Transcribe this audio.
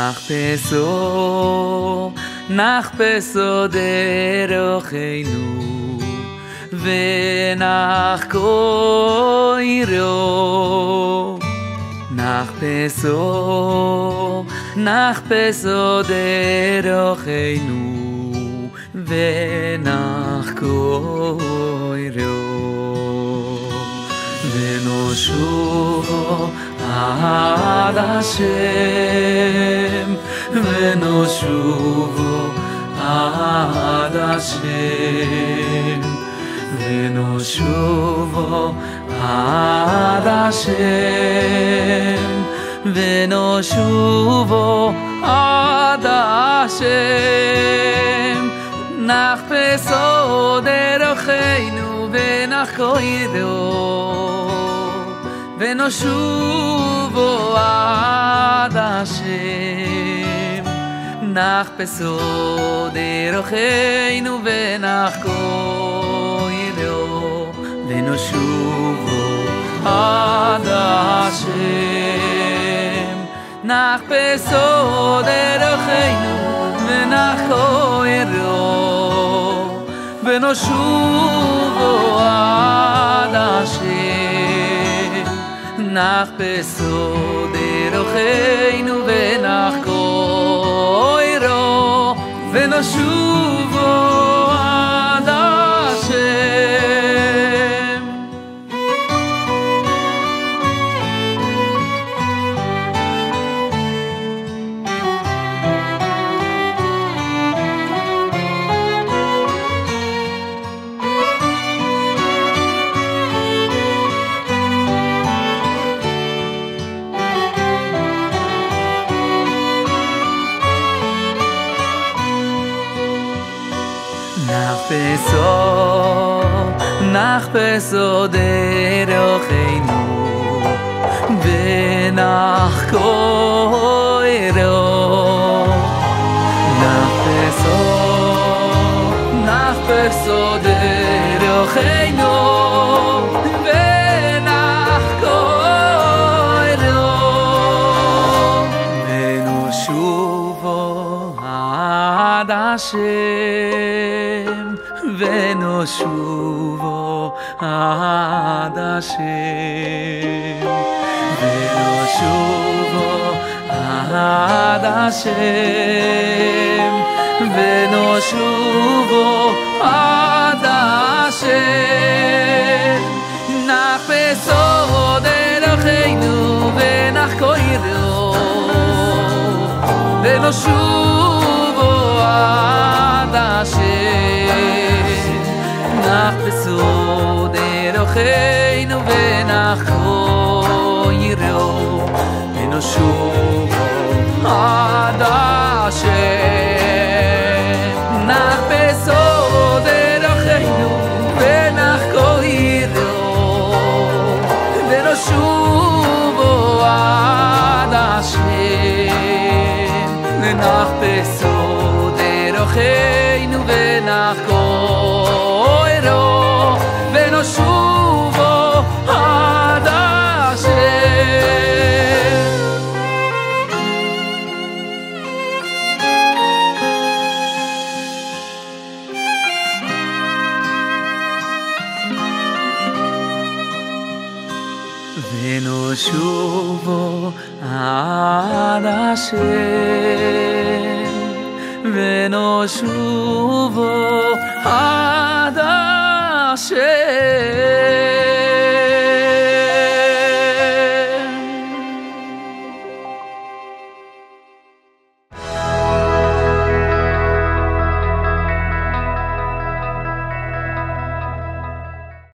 נחפשו דרכנו ונחקרו נחפשו דרכנו ונחקרו ונשובו עד השם ונשובו עד השם ונשובו עד השם ונשובו עד השם נחפשו דרכנו ונחקרו ונשובו עד השם נחפשו דרכנו ונחקרו ונשובו עד השם נחפשו דרכנו ונחקרו ונשובו עד השם נחפשו דרכנו ונחקרו ונשובו עד השם נחפשו דרכנו ונחקרו נחפשו דרכנו ונחקרו ונשובו עד השם ונשובו עד השם ונשובו עד השם ונשובו עד השם נחפשו דרכנו ונחקרו ונשובו עד השם נחפשו דרכנו ונחקרו ונשובו עד השם נחפשו דרכנו ונחקרו ונשובו עד השם נחפשו דרכנו ונחקרו ונשובו עד השם ונשובו עד השם ונשובו עד השם